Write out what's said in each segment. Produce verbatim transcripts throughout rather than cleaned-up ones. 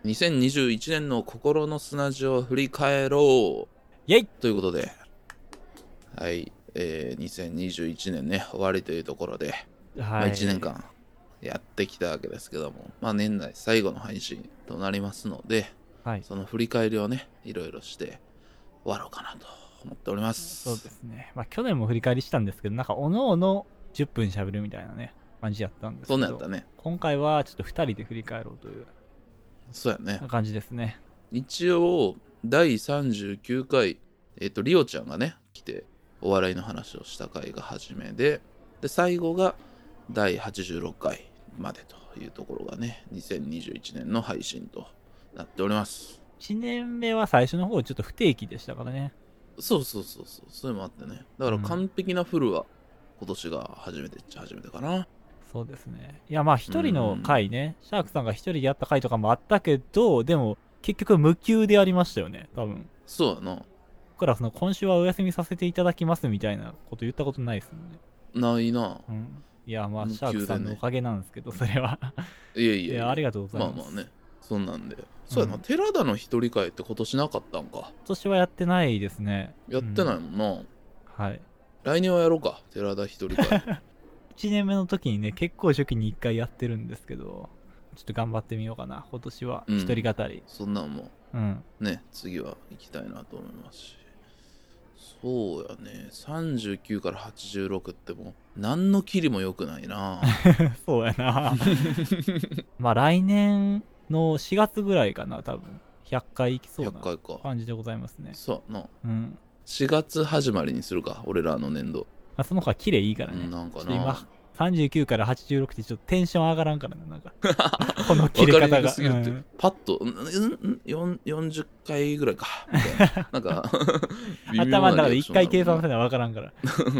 にせんにじゅういちねんの心の砂地を振り返ろうイェイということで、はい、えー、にせんにじゅういちねんね終わりというところで、 はい、 まあ、いちねんかんやってきたわけですけども、まあ、年内最後の配信となりますので、 はい、 その振り返りをねいろいろして終わろうかなと思っております。 そうですね。まあ去年も振り返りしたんですけど、なんかおのおのじゅっぷん喋るみたいなね感じやったんですけど、 そんなんやったね。 今回はちょっとふたりで振り返ろうというそうやね感じですね。 一応だいさんじゅうきゅうかい、えっ、とリオちゃんがね来てお笑いの話をした回が初めで、で最後がだいはちじゅうろっかいまでというところがねにせんにじゅういちねんの配信となっております。 いちねんめは最初の方ちょっと不定期でしたからね。 そうそうそうそう、それもあってね、だから完璧なフルは今年が初めてっちゃ初めてかな。 そうですね。いやまあ一人の回ね、シャークさんが一人でやった回とかもあったけど、でも結局無給でやりましたよね多分。 そうやな。 だからその今週はお休みさせていただきますみたいなこと言ったことないですもんね。 ないな。 うん。いやまあ、 無給でね、 シャークさんのおかげなんですけどそれは。 いやいやいや、 いやありがとうございます。 まあまあね、そんなんで。そうやな、うん、寺田の一人会って今年なかったんか。今年はやってないですね。 やってないもんな、うん、 はい。 来年はやろうか、寺田一人会。 いちねんめの時にね結構初期にいっかいやってるんですけど、ちょっと頑張ってみようかな今年は、うん、一人語り。 そんなんも、うん、ね次は行きたいなと思いますし、そうやね、さんじゅうきゅうからはちじゅうろくってもう何のキリも良くないな。 そうやな。まあ来年のしがつぐらいかな多分ひゃっかい行きそうな感じでございますね。 そうやな、 うん、 しがつ始まりにするか俺らの年度。 あその方が綺麗いいからね、うん、なんかな今さんじゅうきゅうからはちじゅうろくってちょっとテンション上がらんからね、なんかこの切れ方が、 うん、パッとよんじゅっかいぐらいかみたいな、なんか頭の中でいっかい計算せな分からんから、 うん、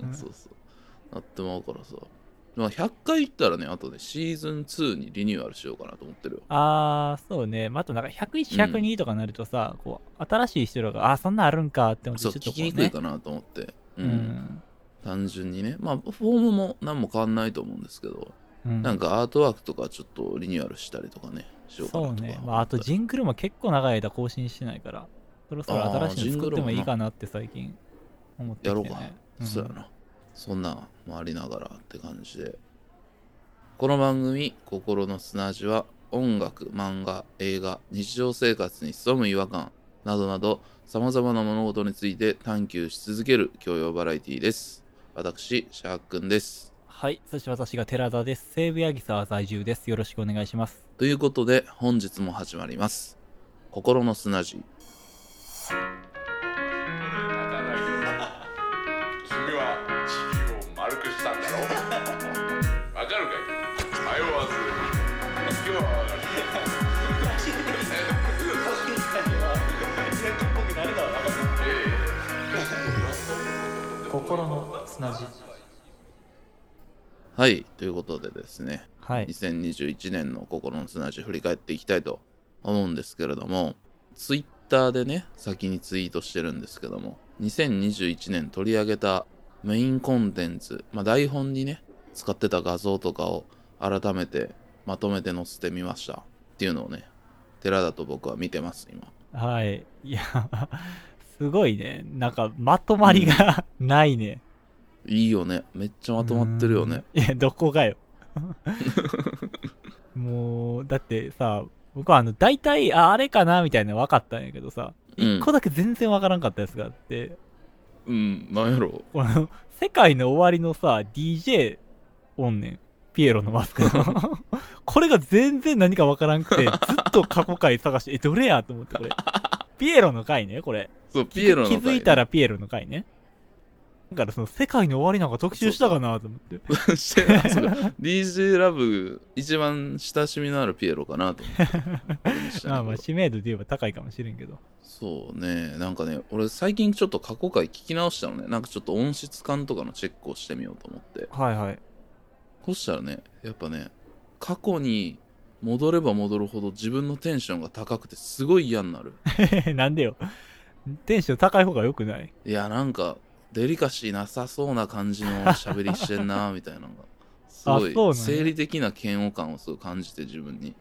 そうそうなってまうからさ、まあ、ひゃっかいいったらね、あとねシーズンツーにリニューアルしようかなと思ってるよ。 あーそうね、まあ、あとなんかひゃくいち、ひゃくにとかなるとさ、うん、こう新しい人らがあそんなんあるんかって思ってちょっとこう、ね、 そう聞きにくいかなと思って、うん、うん単純にね、まあフォームも何も変わんないと思うんですけど、うん、なんかアートワークとかちょっとリニューアルしたりとかねしようかなとか。 そうね、まあ、あとジングルも結構長い間更新してないから、そろそろ新しいの作ってもいいかなって最近思ってきて、ね、 やろうか、うん、そうやな、そんなもありながらって感じで、この番組心の砂地は音楽、漫画、映画、日常生活に潜む違和感などなどさまざまな物事について探求し続ける教養バラエティーです。私、シャークンです。 はい、そして私が寺田です。西武八木沢在住です。よろしくお願いします。 ということで、本日も始まります。心の砂地。君は地球を丸くしたんだろう。わかるかい？迷わず、今日はわかる。 心の砂地。 はい、ということでですね、 はい、 にせんにじゅういちねんの心の砂地振り返っていきたいと思うんですけれども、ツイッターでね先にツイートしてるんですけども、にせんにじゅういちねん取り上げたメインコンテンツ、まあ、台本にね使ってた画像とかを改めてまとめて載せてみましたっていうのをね、寺田と僕は見てます今。 はい、いやすごいね、なんかまとまりが、うん、ないね。 いいよね、めっちゃまとまってるよね。 いやどこがよもうだってさ、僕はあの大体 あ, あれかなみたいなの分かったんやけどさ、うん、いっこだけ全然分からんかったやつがあって、 うんなんやろ、 この世界の終わりのさ ディージェー おんねん、ピエロのマスクのこれが全然何か分からんくてずっと過去回探してえどれやと思って、これピエロの回ね、これそうピエロの回、ね、 気づいたらピエロの回ね。だからその世界の終わりなんか特集したかなと思って。 そうそうディージェー ラブ一番親しみのあるピエロかなと思ってまあまあ知名度で言えば高いかもしれんけど。 そうね、なんかね俺最近ちょっと過去回聞き直したのね、なんかちょっと音質感とかのチェックをしてみようと思って。 はいはい。 そしたらねやっぱね過去に戻れば戻るほど自分のテンションが高くてすごい嫌になる。 なんでよ、テンション高い方が良くない？ いやなんかデリカシーなさそうな感じの喋りしてんなみたいなのがすごい生理的な嫌悪感をすごい感じて自分に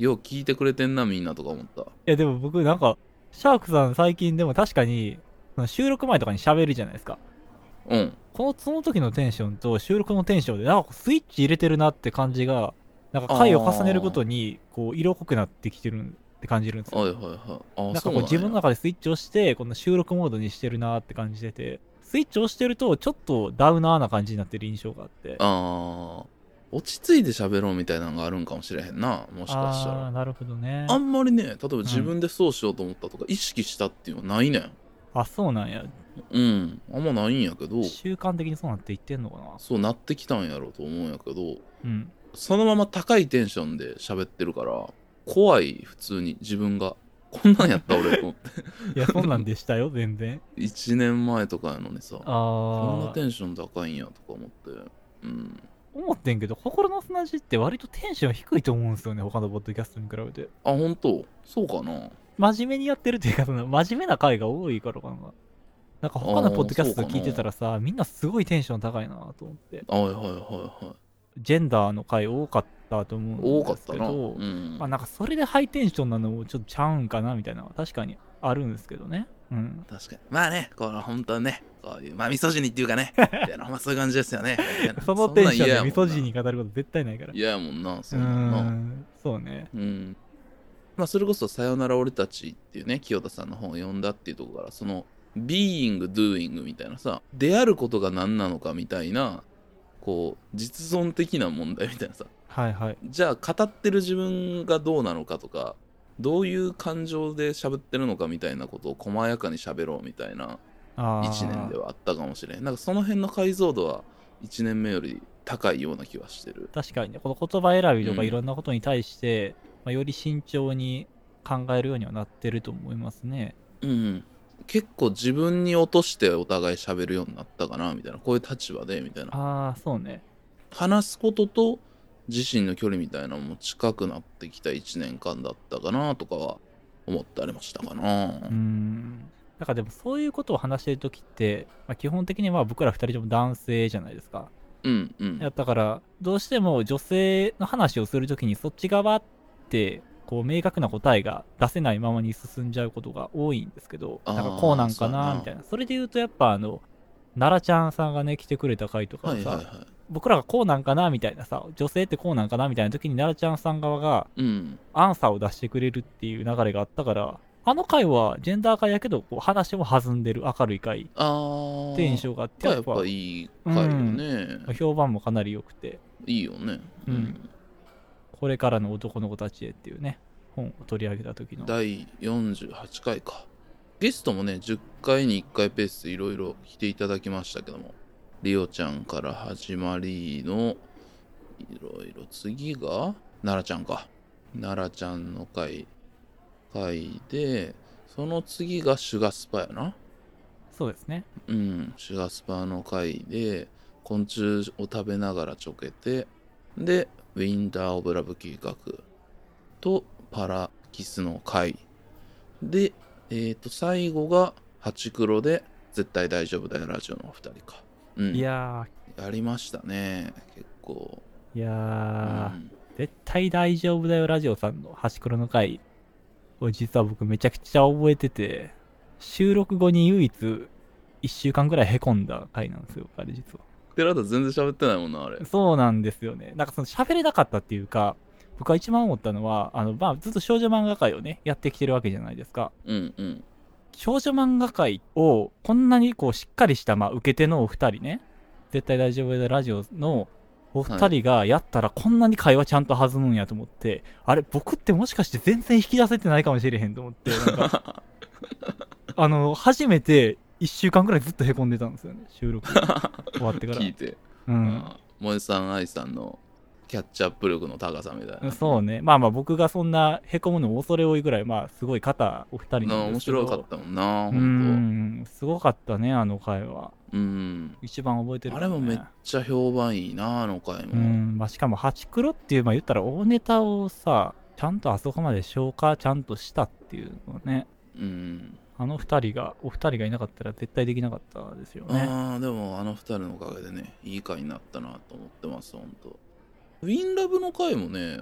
よう聞いてくれてんなみんなとか思った。 いやでも僕なんかシャークさん最近でも確かにその収録前とかに喋るじゃないですか。 うんこのその時のテンションと収録のテンションでなんかスイッチ入れてるなって感じが、なんか回を重ねるごとにこう色濃くなってきてるって感じるんですよ。 はいはいはい。あなんかそうなんやこう自分の中でスイッチをしてこの収録モードにしてるなって感じてて、スイッチをしてるとちょっとダウナーな感じになってる印象があって。 あー落ち着いて喋ろうみたいなのがあるんかもしれへんな、もしかしたら。 あーなるほどね。 あんまりね、例えば自分でそうしようと思ったとか、意識したっていうのはないねん。 あ、そうなんや。 うんあんまないんやけど、 習慣的にそうなっていってんのかな。 そうなってきたんやろうと思うんやけど、 うんそのまま高いテンションで喋ってるから怖い。普通に自分がこんなんやった俺と思っていやそんなんでしたよ全然。 いちねんまえとかやのにさ、こんなあテンション高いんやとか思って、うん思ってんけど、心の砂地って割とテンション低いと思うんですよね、他のポッドキャストに比べて。 あ本当そうかな。 真面目にやってるっていうか、その真面目な回が多いからかな。なんか他のポッドキャスト聞いてたらさ、みんなすごいテンション高いなと思って。 はいはいはいはい。 ジェンダーの回多かったと思うん多かったな。 ですけど、 うんまあなんかそれでハイテンションなのもちょっとちゃうんかなみたいなのは確かにあるんですけどね。うん。 確かに。まあね、この本当ね、こういう、まあ、ミソジニっていうかね、みたいな、ほんまそういう感じですよね。 そのテンションでそんなん嫌やもんなミソジに語ること絶対ないから。 嫌やもんな、 うそんなんな。 ーん、そうね。 うん。まあ、それこそ、さよなら俺たちっていうね、清田さんの本を読んだっていうところから、その、being, doing みたいなさ、であることが何なのかみたいな、こう、実存的な問題みたいなさ、 はいはい。 じゃあ、語ってる自分がどうなのかとか、どういう感情で喋ってるのかみたいなことを細やかに喋ろうみたいな、 あーいちねんではあったかもしれん。なんかその辺の解像度はいちねんめより高いような気はしてる。 確かにね、この言葉選びとかうんいろんなことに対して、まあ、より慎重に考えるようにはなってると思いますね。 うん、結構自分に落としてお互い喋るようになったかなみたいな、こういう立場でみたいな、 ああ、そうね。 話すことと自身の距離みたいなのも近くなってきたいちねんかんだったかなとかは思ったりもしたかな。 うーん。だからでもそういうことを話してるときって、まあ、基本的には僕らふたりとも男性じゃないですか。 うんうん。 やったからどうしても女性の話をするときにそっち側ってこう明確な答えが出せないままに進んじゃうことが多いんですけど、 あーなんかこうなんかそうやななみたいな。それで言うとやっぱあの奈良ちゃんさんがね来てくれた回とかはさ、 はいはいはい。 僕らがこうなんかなみたいなさ、女性ってこうなんかなみたいな時に奈良ちゃんさん側がうん。 アンサーを出してくれるっていう流れがあったから、あの回はジェンダー回やけどこう話も弾んでる明るい回っあー。 て印象があって、 やっやっぱぱいい回よね。 評判もかなり良くて、 いいよね。 うんこれからの男の子たちへっていうね本を取り上げた時のだいよんじゅうはちかいか。ゲストもね、じゅっかいにいっかいペースでいろいろ来ていただきましたけども、リオちゃんから始まりの、いろいろ次が、奈良ちゃんか。奈良ちゃんの回、回で、その次がシュガスパやな。 そうですね。 うん、シュガスパの回で、昆虫を食べながらちょけて、で、ウィンター・オブ・ラブ計画とパラキスの回で、えーと、最後がハチクロで絶対大丈夫だよラジオのお二人か。うん。 いややりましたね、結構。 ーいやうー、 ん。 絶対大丈夫だよラジオさんの端黒の回を実は僕めちゃくちゃ覚えてて、収録後に唯一いっしゅうかんぐらいへこんだ回なんですよ、あれ実は。 寺田全然喋ってないもんな、あれ。 そうなんですよね。なんかその喋れなかったっていうか、僕が一番思ったのは、あの、まあ、ずっと少女漫画界をね、やってきてるわけじゃないですか。 うんうん。 少女漫画界をこんなにこうしっかりした、まあ、受け手のお二人ね、絶対大丈夫だラジオのお二人がやったらこんなに会話ちゃんと弾むんやと思って、あれ、僕ってもしかして全然引き出せてないかもしれへんと思って、なんか、あの、初めていっしゅうかんぐらいずっとへこんでたんですよね、収録終わってから。 聞いて。 うん。 萌さん、愛さんのキャッチアップ力の高さみたいな。 そうね。まあまあ僕がそんなへこむの恐れ多いぐらい、まあすごい方お二人な面なんですけど。 白かったもんな、ほうんん。すごかったね、あの回は。 と。うん。 一番覚えてる、ね。 あれもめっちゃ評判いいな、あの回も。 うん。まあしかも、ハチクロっていう、まあ言ったら大ネタをさ、ちゃんとあそこまで消化ちゃんとしたっていうのはね。 うん。 あの二人が、お二人がいなかったら絶対できなかったですよね。 ああ、でもあの二人のおかげでね、いい回になったなと思ってます、ほんと。ウィンラブの回もね、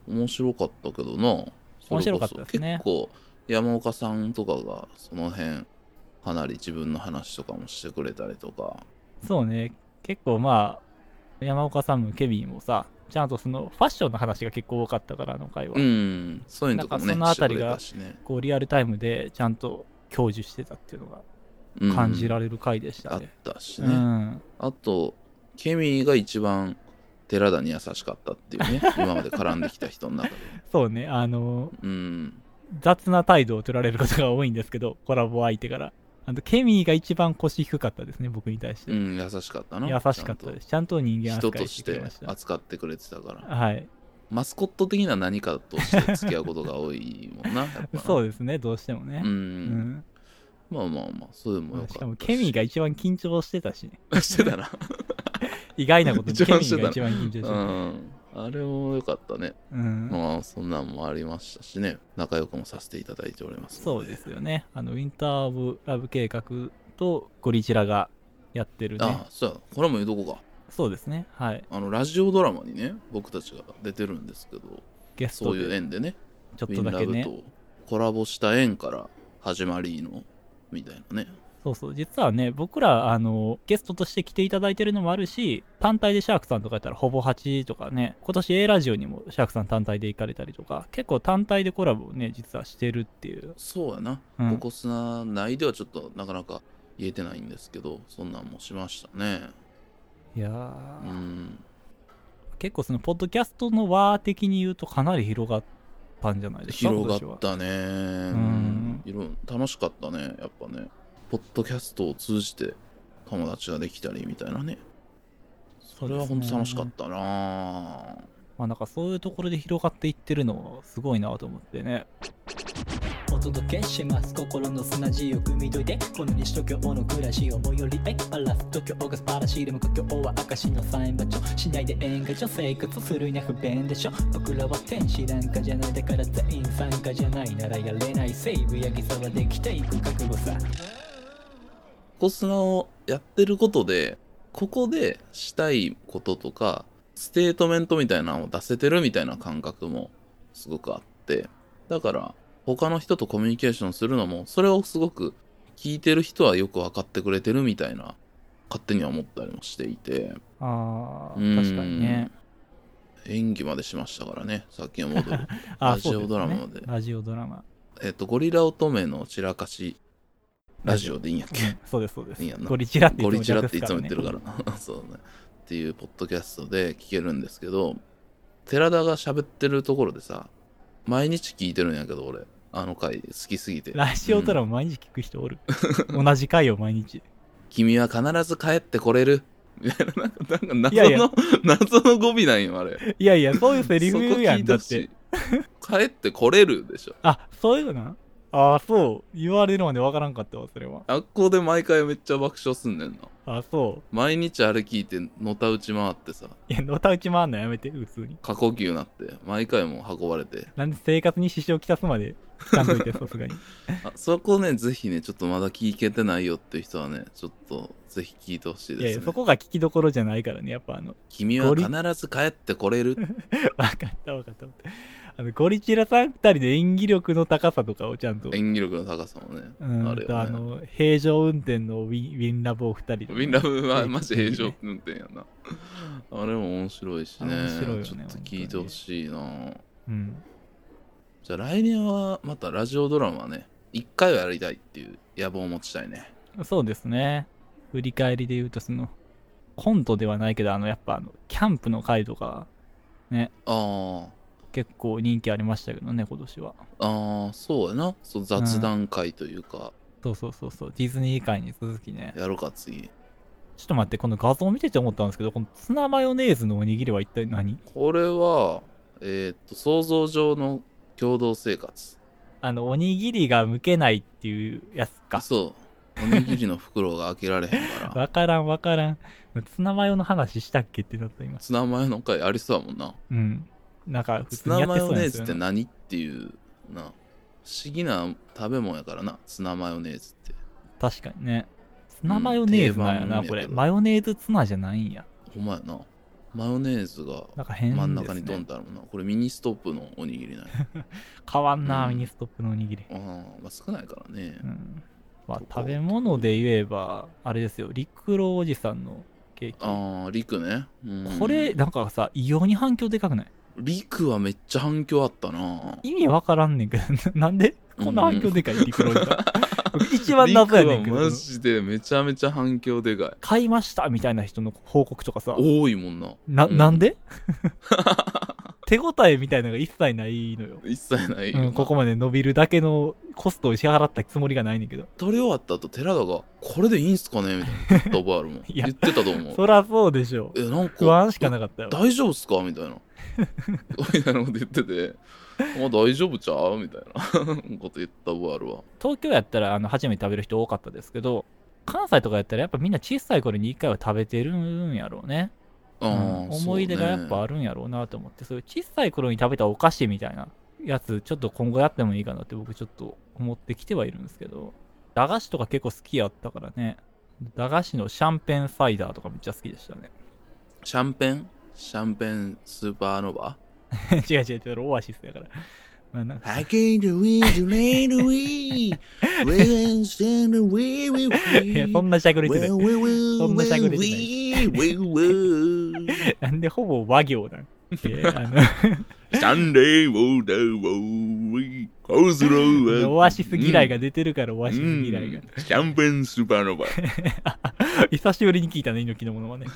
面白かったけどな。 面白かったですね。 結構山岡さんとかがその辺かなり自分の話とかもしてくれたりとか。 そうね、結構まあ山岡さんもケビンもさ、ちゃんとそのファッションの話が結構多かったから、あの回は。 うん、そういうのとかもね、 そのあたりがしてくれたしね、 こうリアルタイムでちゃんと享受してたっていうのが感じられる回でしたね。 うん、あったしね、 うん、 あとケミーが一番寺田に優しかったっていうね今まで絡んできた人の中でそうね、あのー、うん、 雑な態度を取られることが多いんですけど、コラボ相手から。あのケミーが一番腰低かったですね、僕に対して。 うん、優しかったな。 優しかったです。ちゃんと人間人と扱いししててくれました。 扱ってくれてたから、 はい。 マスコット的な何かとして付き合うことが多いもんな。やっぱなそうですね、どうしてもね。 うん、 うん、 まあまあまあ、それもよかったし。 しかもケミーが一番緊張してたしね。 してたな。 意外なことにケミ一番してたなーが一番緊張してた。 うん、あれもよかったね。 うん、 まあそんなんもありましたしね、仲良くもさせていただいておりますので。 そうですよね。あのウィンター・オブ・ラブ計画とゴリチラがやってるね。 ああ、そうや、これも言うとこか。 そうですね。はい。 あのラジオドラマにね、僕たちが出てるんですけど、 ゲストそういうで縁でね、 ちょっとだけね。 ウィンラブとコラボした縁から始まりのみたいなね。 そうそう、実はね、僕らあのゲストとして来ていただいてるのもあるし、単体でシャークさんとかやったらほぼはちとかね、今年 A ラジオにもシャークさん単体で行かれたりとか、結構単体でコラボをね、実はしてるっていう。 そうやな、 うんココスナ内ではちょっとなかなか言えてないんですけど、そんなんもしましたね。 いやうー、 ん、 結構そのポッドキャストの輪的に言うとかなり広がったんじゃないですか。 広が今年はったね。うん、いろ楽しかったね、やっぱね。ポッドキャストを通じて友達ができたりみたいなね。それは本当楽しかったな。 まあなんかそういうところで広がっていってるのはすごいなと思ってね。 お届けします心の砂地を汲み解いてこの西東京の暮らしを最寄りへバラス東京が素晴らしいでも故郷は証のサイン場所しないで演歌所生活するには不便でしょ僕らは天使なんかじゃないだから全員参加じゃないならやれない西武八木沢できていく覚悟さコスナをやってることで、ここでしたいこととかステートメントみたいなのを出せてるみたいな感覚もすごくあって、だから他の人とコミュニケーションするのもそれをすごく聞いてる人はよく分かってくれてるみたいな勝手には思ったりもしていて、 ああ、 うん確かにね。 演技までしましたからね。さっきの戻るあラジオドラマまでそうすねラジオドラマ。 えっとゴリラ乙女の散らかしラジオでいいんやっけ、 うんそうですそうです。 いいやんなゴリチラってゴ言ってもリチラっていつも言ってるねからなそうねっていうポッドキャストで聞けるんですけど、寺田が喋ってるところでさ、毎日聞いてるんやけど俺あの回好きすぎて。 ラジオドラマ毎日聞く人おる。同じ回を毎日。 君は必ず帰ってこれるみたいな、なんかなんか謎のいやいや謎の語尾なんよあれ。 いやいや、そういうセリフそこやんだっ聞いたし。 て。 帰ってこれるでしょ。 あ、そういうのな。ああ、そう。言われるまでわからんかったわ、それは。 あっこで毎回めっちゃ爆笑すんねんな。 あ、そ毎日あれ聞いてのたうち回ってさ、 う。いや、のたうち回んのやめて、普通に。 過呼吸なって毎回も運ばれて、 なんで生活に支障をきたすまで聞かんといて、さすがに。 あそこねぜひねちょっとまだ聞けてないよっていう人はねちょっとぜひ聞いてほしいですね。 いやいや、そこが聞きどころじゃないからね、やっぱあの、 君は必ず帰ってこれるわかったわかった。あの、ゴリチラさん二人で演技力の高さとかをちゃんと。 演技力の高さもね、 うん、 あれよね。 あの、平常運転のウィンウィンラボを二人で。 ウィンラブはマジ平常運転やな。あれも面白いしね。 面白いよねちょっと聞いてほしいな。 うん。 じゃあ来年はまたラジオドラマね、一回はやりたいっていう野望を持ちたいね。 そうですね。振り返りで言うと、その、コントではないけど、あの、やっぱあの、キャンプの回とか、ね、 あ結構人気ありましたけどね、今年は。 あ、ああ、そうやな。そう雑談会というか、 そうそうそうそう、ディズニー界に続きね。 やろうか次。 ちょっと待って、この画像見てて思ったんですけど、このツナマヨネーズのおにぎりは一体何？ これは、えーっと、想像上の共同生活。 あの、おにぎりが剥けないっていうやつか。 そう。おにぎりの袋が開けられへんから。 わからんわからん。ツナマヨの話したっけってなった今。 ツナマヨの回ありそうやもんな。 うん。なんか普ツナ通にやってマヨネーズそうなんですよね。 って何っていうな、不思議な食べ物やからな、ツナマヨネーズって。 確かにね。ツナマヨネーズなんやな、これ。 うん定番やけどマヨネーズツナじゃないんや。 ほんまやな。 マヨネーズがなんか変ですね。 真ん中にドンってあるもんな。これミニストップのおにぎりなんや。 変わんな、 うんミニストップのおにぎり。 ああ、まあ少ないからね。 うん。まあここ食べ物で言えば、あれですよ、陸路おじさんのケーキ。 ああ、リクね。うん、 これ、なんかさ、異様に反響でかくない？ リクはめっちゃ反響あったな。 意味わからんねんけど、なんでこんな反響でかい、陸路おじさん。僕一番謎やねんけど。 リクはマジでめちゃめちゃ反響でかい。 買いましたみたいな人の報告とかさ、 多いもんな。 な、 うんなんで手応えみたいなのが一切ないのよ。 一切ないよな、 うん、ここまで伸びるだけのコストを支払ったつもりがないねんけど。 撮り終わった後寺田がこれでいいんすかねみたいな言った覚えあるもん。 いや言ってたと思う。 そらそうでしょ。 え、なんか不安しかなかったよ。 大丈夫っすかみたいな。みたいなこと言ってて、まあ大丈夫ちゃうみたいなこと言った覚えあるわ。 東京やったらあの初めて食べる人多かったですけど、関西とかやったらやっぱみんな小さい頃に一回は食べてるんやろうね。 あうんー思い出がやっぱあるんやろうなと思って、そういう小さい頃に食べたお菓子みたいなやつ、ちょっと今後やってもいいかなって僕ちょっと思ってきてはいるんですけど、駄菓子とか結構好きやったからね。駄菓子のシャンペンサイダーとかめっちゃ好きでしたね。 シャンペンシャンペンスーパーノバ違う違う違う、オアシスやから。まあなんか I can't read the rain away When stand away with いや、 me そんなしゃくれてない。そんなしゃくれてないなんでほぼ和行なんえあの Sunday will the way オアシス嫌いが出てるから、オアシス嫌いが。 シャンペンスーパーノバ久しぶりに聞いたね、猪木のものはね。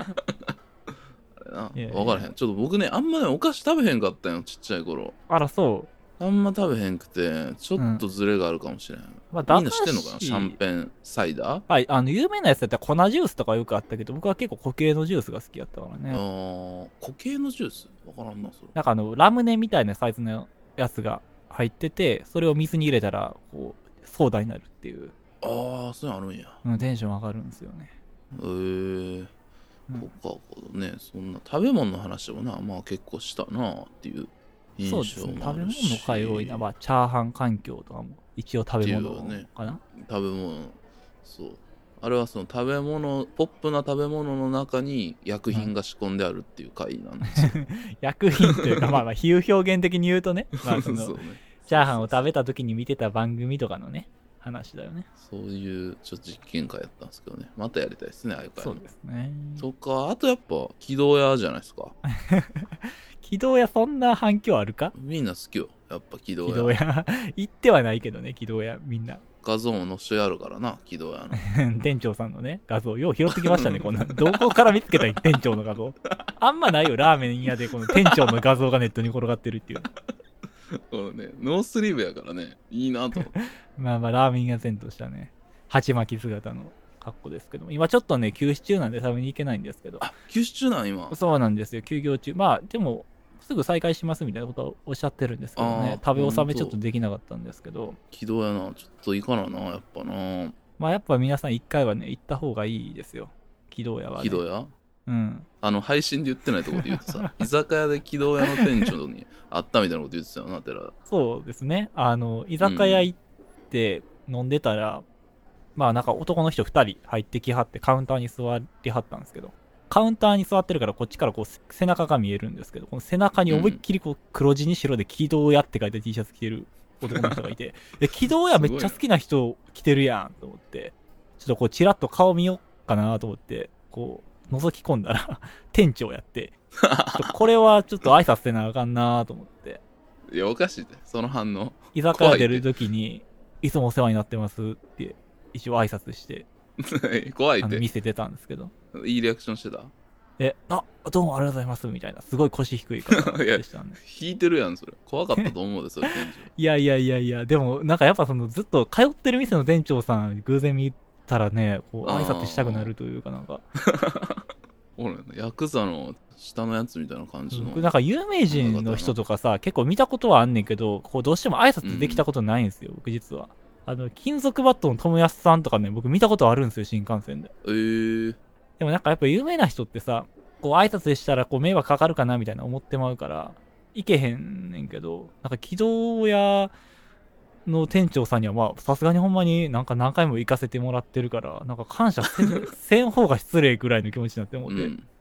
あいやいや分からへん。ちょっと僕ね、あんまね、お菓子食べへんかったんよ、ちっちゃい頃。 あら、そう。 あんま食べへんくて、ちょっとズレがあるかもしれん。 まあ、 みんな知ってんのかなシャンペンサイダー、 はい、あの、有名なやつだったら粉ジュースとかよくあったけど、僕は結構固形のジュースが好きやったからあね。 ー固形のジュースわからんな、それ。 なんかあの、ラムネみたいなサイズのやつが入ってて、それを水に入れたら、こう、ソーダになるっていう、 ああ、そういうのあるんや。 うん、テンション上がるんですよね。 へえー。 うんそっか、ね、そんな食べ物の話もな、まあ結構したなっていう印象もあるし。 そうですね。食べ物の回多いな。まあ、チャーハン環境とかも一応食べ物っていうねかな。 食べ物、そう。あれはその食べ物、ポップな食べ物の中に薬品が仕込んであるっていう回なんですよ。 薬品というか、まあまあ、比喩表現的に言うとね、まあその、 そうね。 チャーハンを食べた時に見てた番組とかのね、話だよね。 そういうちょっと実験会やったんですけどね。またやりたいですね、ああいう回もそうですね。 そっか、あとやっぱ、軌道屋じゃないですか。 軌道屋そんな反響あるか？ みんな好きよ。やっぱ軌道軌屋。 道屋。行ってはないけどね、軌道屋、みんな。 画像も載せてあるからな、軌道屋の。 店長さんのね、画像、よう拾ってきましたね、こんな。どこから見つけた店長の画像。あんまないよ、ラーメン屋でこの店長の画像がネットに転がってるっていう。 このね、ノースリーブやからね、いいなと思って。 まあまあ、ラーメン屋前としたね、鉢巻き姿の格好ですけども、今ちょっとね、休止中なんで食べに行けないんですけど。 あ、休止中なん今。 そうなんですよ、休業中。まあ、でも、すぐ再開しますみたいなことはおっしゃってるんですけどね、 あー食べ納めほんとちょっとできなかったんですけど、 軌道屋な、ちょっと行かなな、やっぱな。 まあやっぱ皆さん一回はね、行った方がいいですよ、軌道屋は、ね。 軌道屋うん。 あの、配信で言ってないとこで言ってさ、居酒屋で軌道屋の店長に会ったみたいなこと言ってたよな、寺。 そうですね。あの、居酒屋行って飲んでたら、まあなんか男の人二人入ってきはってカウンターに座りはったんですけど、カウンターに座ってるからこっちからこう背中が見えるんですけど、この背中に思いっきりこう黒地に白で軌道屋って書いた T シャツ着てる男の人がいて、え、軌道屋めっちゃ好きな人着てるやんと思って、ちょっとこうチラッと顔見ようかなと思って、こう覗き込んだら店長やって、ちょっとこれはちょっと挨拶せなあかんなと思って、 いや、おかしいって、その反応。 居酒屋出るときに、いつもお世話になってますって一応挨拶して怖いって。 あの店出たんですけど、 いいリアクションしてた。 え、あ、どうもありがとうございますみたいな、すごい腰低い方でしたね。 引いてるやん、それ。怖かったと思うで、それ、店いやいやいやいや、でもなんかやっぱそのずっと通ってる店の店長さん偶然見たらね、こう挨拶したくなるというかなんか、 長。俺、ヤクザの下のやつみたいな感じの。 僕なんか有名人の人とかさ、結構見たことはあんねんけど、こうどうしても挨拶できたことないんですよ、僕実は。あの、金属バットの友安さんとかね、僕見たことあるんですよ、新幹線で。 えー、 でもなんかやっぱ有名な人ってさ、こう挨拶したらこう迷惑かかるかなみたいな思ってまうから、行けへんねんけど、なんか軌道屋の店長さんにはまあ、さすがにほんまになんか何回も行かせてもらってるから、なんか感謝せんせん方が失礼ぐらいの気持ちになって思って、 うん。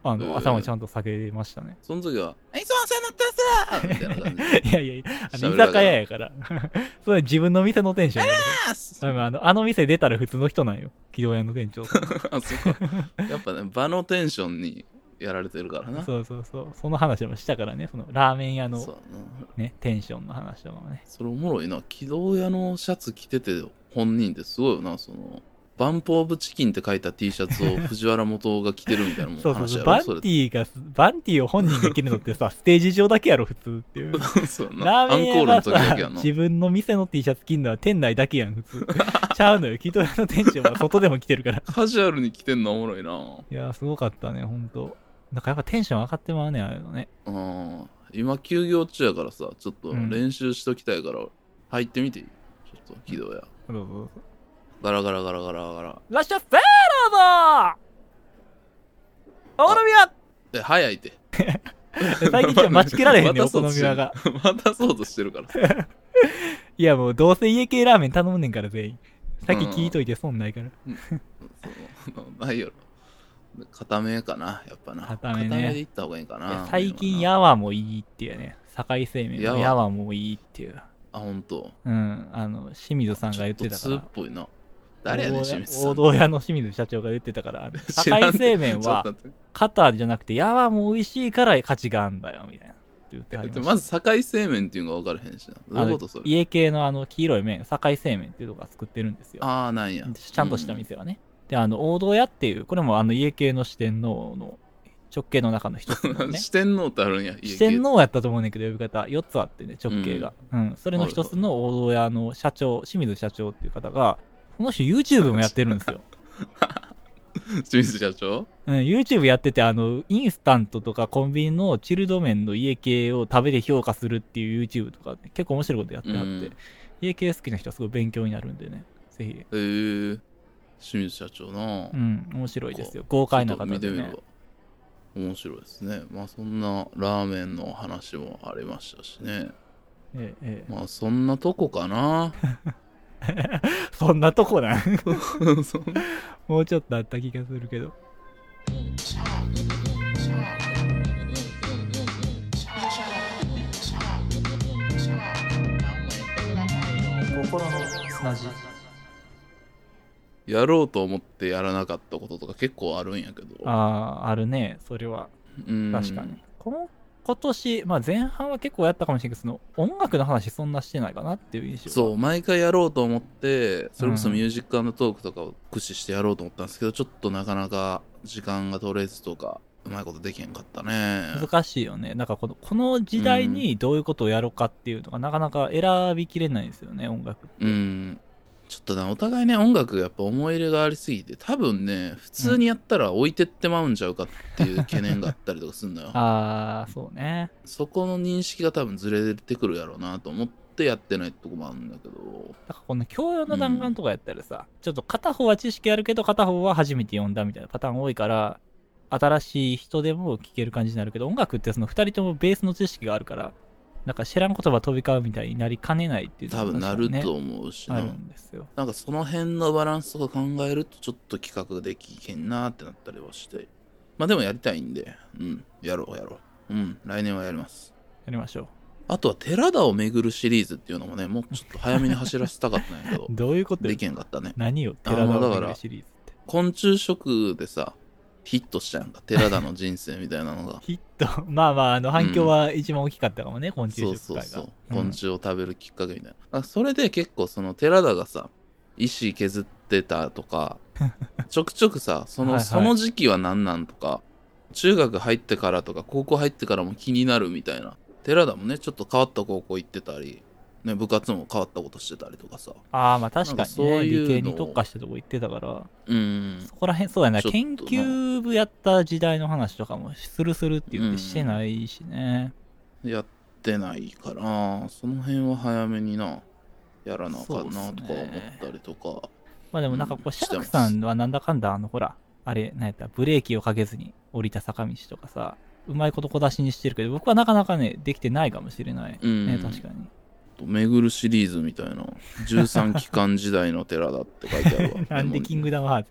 あの、 えー頭ちゃんと下げましたね。 その時は、いつもお世話になってますみたいな感じで。 いやいやいや、あの居喋りながら酒屋やから。それ自分の店のテンションやから。 あーすあのあの、あの店出たら普通の人なんよ。軌道屋の店長さん。 あそこやっぱね、場のテンションにやられてるからな。 そうそうそう。その話もしたからね。そのラーメン屋のそうやな。 ね、テンションの話とかもね。 それおもろいな。軌道屋のシャツ着てて本人ってすごいよな。その、バンプオブチキンって書いた T シャツを藤原元が着てるみたいなもんそうそうそう。 話やろ。 バンテそれィーが、バンティーを本人が着るのってさ、ステージ上だけやろ、普通っていう。 そうやな。 ラーメン屋がアンコールの時ださけやな。 自分の店の T シャツ着るのは店内だけやん、普通。ちゃうのよ。軌道屋の店長は外でも着てるから。 カジュアルに着てんのおもろいな。 いやー、すごかったね、ほんと。なんかやっぱテンション上がってまうね、ああいうのね。 うん。今休業中やからさ、ちょっと練習しときたいから、入ってみていい？ちょっと軌道屋。 そうそうそう。 ガラガラガラガラガラ。 ラッシャーせーどうぞお好みはえ、早いって。 最近ちょっと待ちきられへんね、お好またそうとしてるみはが。 またそうとしてるからさ。 いやもうどうせ家系ラーメン頼むねんから全員。先聞いといて損ないから。 そうないやろ。固めかな、やっぱな。 固めね固めでいった方がいいかいやな。 最近や。 やわもいいっていうね。堺製麺のやわやわもいいっていう。 あ、ほんと。 うん。あの、清水さんが言ってたからちょっと。通っぽいな。誰やねん、清水さん。 王道屋の清水社長が言ってたから。あの知らんね堺製麺はちょっと待って肩じゃなくてやわも美味しいから価値があんだよ、みたいな。言ってはりましたまず堺製麺っていうのが分からへんしな。どういうことそれ。 あの家系のあの黄色い麺、堺製麺っていうとこが作ってるんですよ。 ああ、なんや。 ちゃんとした店はね。で、あの、王道屋っていう、これもあの家系の四天王の直系の中の一つのね。 四天王ってあるんや。 四天王やったと思うねんけど、呼び方よっつあってね、直系が。うん。それの一つの王道屋の社長、清水社長っていう方が、この人 YouTube もやってるんですよ。 清水社長うん、YouTube やってて、あの、インスタントとかコンビニのチルド麺の家系を食べて評価するっていう YouTube とか、ね、結構面白いことやってあって、 うん家系好きな人はすごい勉強になるんでね、ぜひ。 へえー。清水社長な。 うん、面白いですよ。豪快な方でねちょっと見てみる。わ。面白いですね。まあそんなラーメンの話もありましたしね。 ええええ、 まあそんなとこかな。 そんなとこなんそんもうちょっとあった気がするけど。心の砂地。 やろうと思ってやらなかったこととか結構あるんやけど。 ああ、あるね、それは。 うん確かに。この今年、まあ前半は結構やったかもしれないけど、その音楽の話そんなしてないかなっていう印象。 そう、毎回やろうと思って、それこそミュージックトークとかを駆使してやろうと思ったんですけど、ちょっとなかなか時間が取れずとか、うまいことできへんかったね。 難しいよね。なんかこの、この時代にどういうことをやろうかっていうのがなかなか選びきれないんですよね、音楽って。 うん。ちょっとね、お互いね、音楽やっぱ思い入れがありすぎて、多分ね、普通にやったら置いてってまうんちゃうかっていう懸念があったりとかすんのよ。 ああ、そうね。 そこの認識が多分ずれてくるやろうなと思ってやってないとこもあるんだけど。 だからこの教養の弾丸とかやったらさ、ちょっと片方は知識あるけど片方は初めて読んだみたいなパターン多いから、新しい人でも聞ける感じになるけど、音楽ってその二人ともベースの知識があるから、なんか知らん言葉飛び交うみたいになりかねないっていうのが多分なる確かにねと思うしな。 あるんですよ。 なんかその辺のバランスとか考えるとちょっと企画できへんなってなったりはして。まあでもやりたいんで、うん、やろうやろう。うん、来年はやります。 やりましょあとは寺田を巡るシリーズっていうのもね、もうちょっと早めに走らせたかったんやけどう。、どういうことよできへんかったね。 何よ、寺田をあのだから巡るシリーズって。 昆虫食でさ、ヒットしたやんか。寺田の人生みたいなのが。 ヒット、まあまあ、あの反響は一番大きかったかもね、昆虫そう食会が。 そうそう。 うん昆虫を食べるきっかけみたいな。あそれで結構その寺田がさ、石削ってたとか、ちょくちょくさ、その、 はいはいその時期は何なんとか、中学入ってからとか高校入ってからも気になるみたいな。寺田もね、ちょっと変わった高校行ってたり、ね、部活も変わったことしてたりとかさ。 ああ、まあ確かなんかそうにね、 いうの理系に特化したとこ行ってたから、 うん。 そこら辺、そうやな、 ちょっとな研究部やった時代の話とかもするするって言ってしてないしね。 やってないから、その辺は早めにな、やらなあかんなそうっすねとか思ったりとか。 まあでもなんかこう、 うんシャークさんはなんだかんだ、あの、ほら、あれ、なんやった、ブレーキをかけずに降りた坂道とかさ、うまいこと小出しにしてるけど、僕はなかなかね、できてないかもしれない。 うんね、確かに。 巡るシリーズみたいなじゅうさん期間時代の寺だって書いてあるわなんでキングダムハーツやん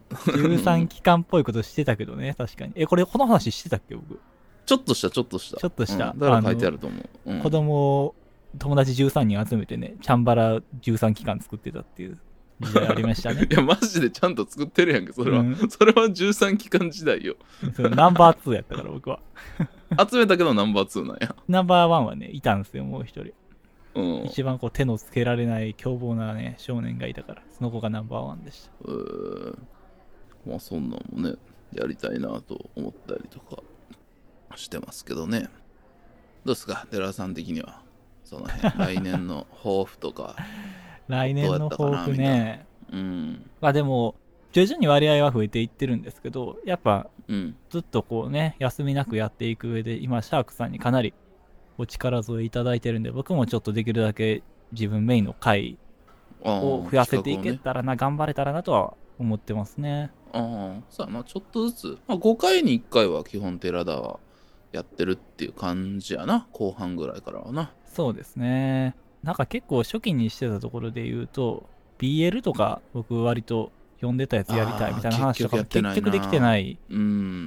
じゅうさん期間っぽいことしてたけどね、確かに。え、これ、この話してたっけ、僕。 ちょっとしたちょっとしたちょっとしたうん、だから書いてあると思う、うん、 子供を、友達じゅうさんにん集めてね、チャンバラじゅうさん期間作ってたっていう時代ありましたね。 いやマジでちゃんと作ってるやんけそれは、 うん、 それはじゅうさん期間時代よそれナンバーツーやったから僕は。 集めたけどナンバーツーなんや。 ナンバーワンはね、いたんですよ、もう一人。 うん、 一番こう手のつけられない凶暴なね、少年がいたから、その子がナンバーワンでした。 えー、まあそんなんもね、やりたいなと思ったりとかしてますけどね。どうですか、寺田さん的には。その辺、来年の抱負とか。 来年の抱負ね。 うん。 まあでも、徐々に割合は増えていってるんですけど、やっぱ、 うん、 ずっとこうね、休みなくやっていく上で、今、シャークさんにかなりお力添えいただいてるんで、僕もちょっとできるだけ自分メインの回を増やせていけたらな、ね、頑張れたらなとは思ってますね。 ああ、さあ、まあちょっとずつ、まあ、ごかいにいっかいは基本寺田はやってるっていう感じやな、後半ぐらいからはな。 そうですね。なんか結構初期にしてたところで言うと、ビーエル とか僕割と読んでたやつやりたいみたいな話とかも結局できてない。うん。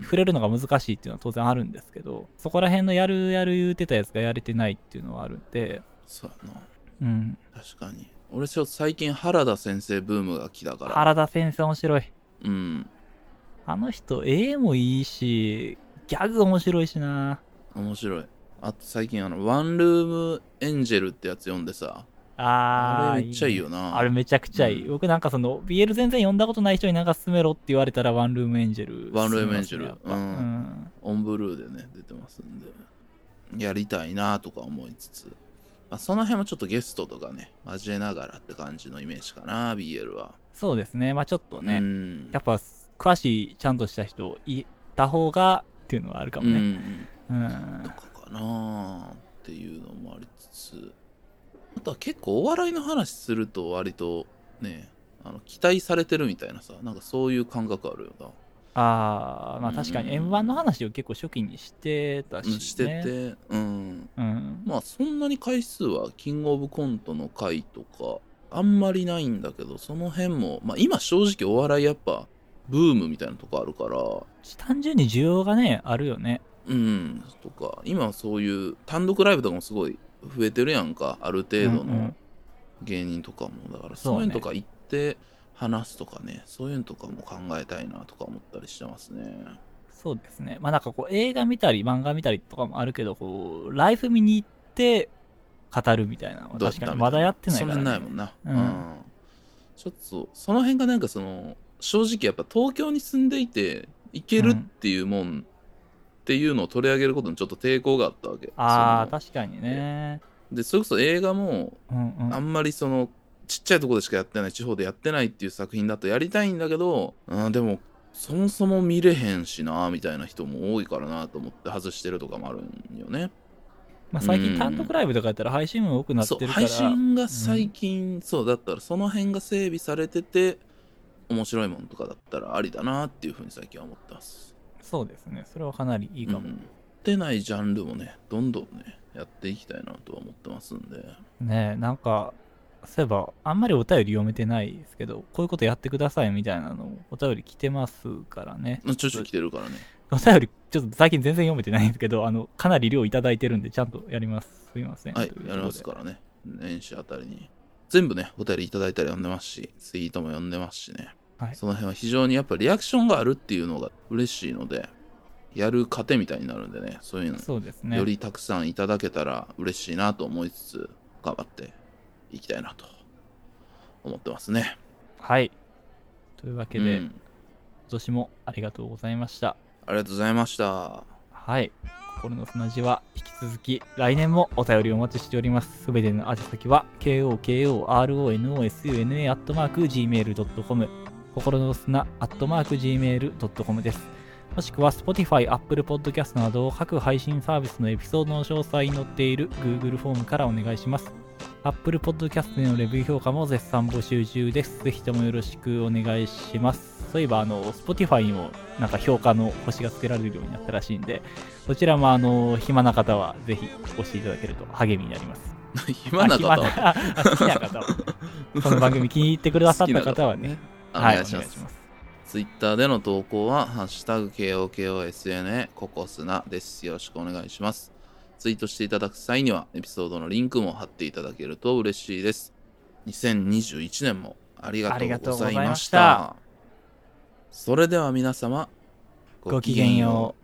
触れるのが難しいっていうのは当然あるんですけど、そこら辺のやるやる言うてたやつがやれてないっていうのはあるんで。 そうやな。 うん。 確かに。俺ちょっと最近原田先生ブームが来たから。 原田先生面白い。 うん。 あの人、絵もいいし、ギャグ面白いしな。 面白い。あと最近あの、ワンルームエンジェルってやつ読んでさ。 あー、 あれめっちゃいいよな。 あれめちゃくちゃいい。うん、僕なんかその、ビーエル 全然読んだことない人になんか勧めろって言われたらワンルームエンジェル。 ワンルームエンジェル。うん。うん、 オンブルーでね、出てますんで。やりたいなとか思いつつ。まあ、その辺もちょっとゲストとかね、交えながらって感じのイメージかな、ビーエル は。 そうですね。まあちょっとね、 うん、 やっぱ詳しい、ちゃんとした人いた方がっていうのはあるかもね。うん。 うん、とかかなっていうのもありつつ、あとは結構お笑いの話すると割とね、あの期待されてるみたいなさ、なんかそういう感覚あるよな。 ああ、まあ確かに エムワン の話を結構初期にしてたし、ね、 してて、うん、 うん、 まあそんなに回数はキングオブコントの回とかあんまりないんだけど、その辺もまあ今正直お笑いやっぱブームみたいなとこあるから、 単純に需要がねあるよね。 うん、とか今そういう単独ライブとかもすごい増えてるやんか、ある程度の芸人とかも、だからそういうのとか行って話すとかね、そういうのとかも考えたいなとか思ったりしてますね。 そうですね。まあなんかこう映画見たり漫画見たりとかもあるけど、こうライブ見に行って語るみたいなのは確かにまだやってないからね。 それないもんな。 うん。 うん、ちょっとその辺がなんかその正直やっぱ東京に住んでいて行けるっていうもんっていうのを取り上げることにちょっと抵抗があったわけ。 ああ確かにね。 でそれこそ映画もあんまりそのちっちゃいところでしかやってない、地方でやってないっていう作品だとやりたいんだけど、うん、でもそもそも見れへんしなみたいな人も多いからなと思って外してるとかもあるんよね。 まあ最近単独ライブとかやったら配信も多くなってるから、 そう配信が最近、うん、そうだったらその辺が整備されてて面白いもんとかだったらありだなっていうふうに最近は思ってます。 そうですね、それはかなりいいかも。うん、 やってないジャンルもねどんどんねやっていきたいなとは思ってますんでね。えなんかそういえばあんまりお便り読めてないですけど、こういうことやってくださいみたいなのお便り来てますからね。 ちょいちょい来てるからね。 お便りちょっと最近全然読めてないんですけど、あのかなり量いただいてるんでちゃんとやります。すいません。 はい、やりますからね。年始あたりに全部ねお便りいただいたり読んでますし、ツイートも読んでますしね、はい、その辺は非常にやっぱリアクションがあるっていうのが嬉しいので、やる糧みたいになるんでね、そういうのそうですね、 よりたくさんいただけたら嬉しいなと思いつつ頑張っていきたいなと思ってますね。 はい、というわけで、うん、今年もありがとうございました。 ありがとうございました。 はい、心の砂地は引き続き来年もお便りお待ちしております。すべての宛先は ケーオーケーオーアールオーエヌオーエスユーエヌエー アットマーク ジーメールドットコム 心の砂アットマーク ジーメールドットコム です。もしくは Spotify、Apple Podcast など各配信サービスのエピソードの詳細に載っている Google フォームからお願いします。Apple Podcast でのレビュー評価も絶賛募集中です。ぜひともよろしくお願いします。そういえばあの Spotify にもなんか評価の星がつけられるようになったらしいんで、そちらもあの暇な方はぜひ押していただけると励みになります。 暇な方は好きな方はこの番組気に入ってくださった方はね、 はい、お願いします。 ツイッターでの投稿は、ハッシュタグ ケーオーケーオーエスエヌエー ココスナです。よろしくお願いします。ツイートしていただく際には、エピソードのリンクも貼っていただけると嬉しいです。にせんにじゅういちねんもありがとうございました。それでは皆様、 ごきげんよう。